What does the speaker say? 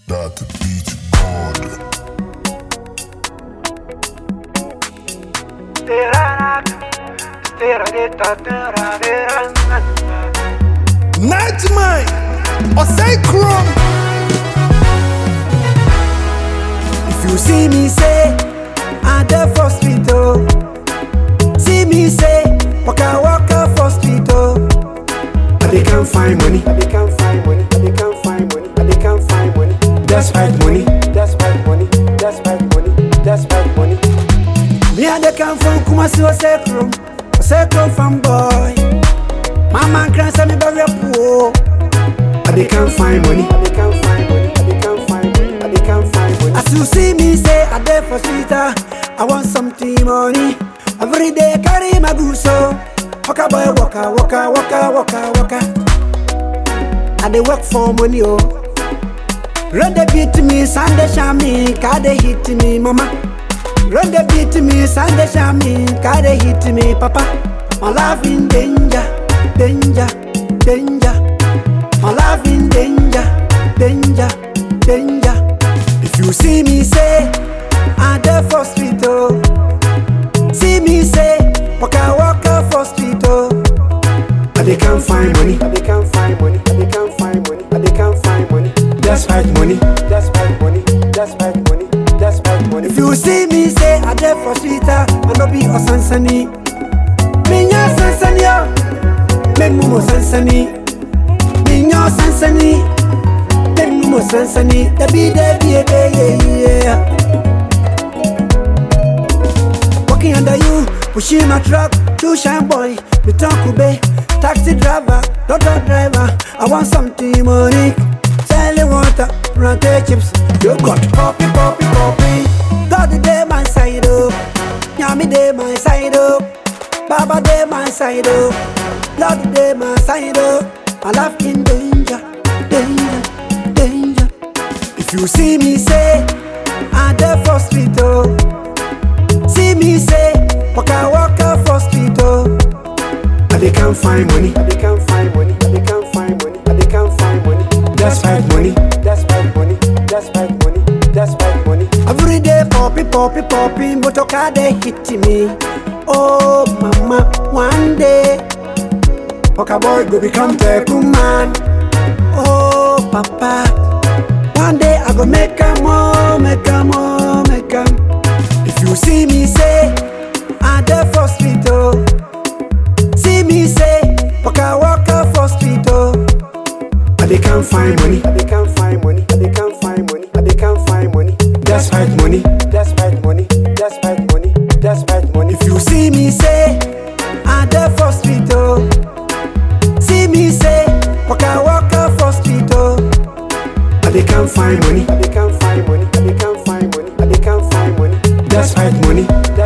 that beat God. Nightmare or say chrome. If you see me say I dey for street oh, see me say waka for street oh, I can't find money, I can't find money, I can't find money, I can't find money. That's right money, that's right money, that's right money, that's right money. Me and the come from Kumasi or Sekro from boy. Mama can't send me back poor. I can't find money, I can't find money, I can't find money, I can't find money. As you see me say I dey for street, I want something money. Every day carry my goods so waka boy waka. I dey work for money oh. Run the beat me, Sunday shami, car they hit me mama. Run the beat me, Sunday shami, car they hit me papa. My life in danger, danger, danger. My life in danger, danger, danger. If you see me say I dey for street oh, see me say waka for street oh, I can't find money, I can't find money, I can't find money, I can't find money. That's right money, that's right money, that's right money, that's right money. If you see me say I dey for street, I no be a sansani. Minya sansani oh, me mumo sansani. Minya sansani, me mumo sansani. Debi yeah. Walking under you, pushing my truck, to shine boy, me talk bay. Taxi driver, auto driver, I want something money. Selling water, ranke chips, you got poppy. God dey my side up, Yami dey my side up, Baba dey my side up, Lord dey my side up. My life in danger, danger, danger. If you see me say I dey for street oh, see me say waka for street oh, I can't find money, I can't find money, I can't find money, I can't find money. That's right money, that's right money, that's right money, that's right money. Every day poppy, motoka they hit me. Oh mama, one day Waka boy go become Teku man. Oh papa, one day I go make a more. If you see me say I dey for street oh, see me say waka for street oh, I can't find money, I can't find money, I can't find money, I can't find money. That's right money, that's right money, that's right money, that's right money. If you see me say I dey for street oh, see me say waka for street oh, I can't find money, I can't find money, I can't find money, I can't find money. That's right money.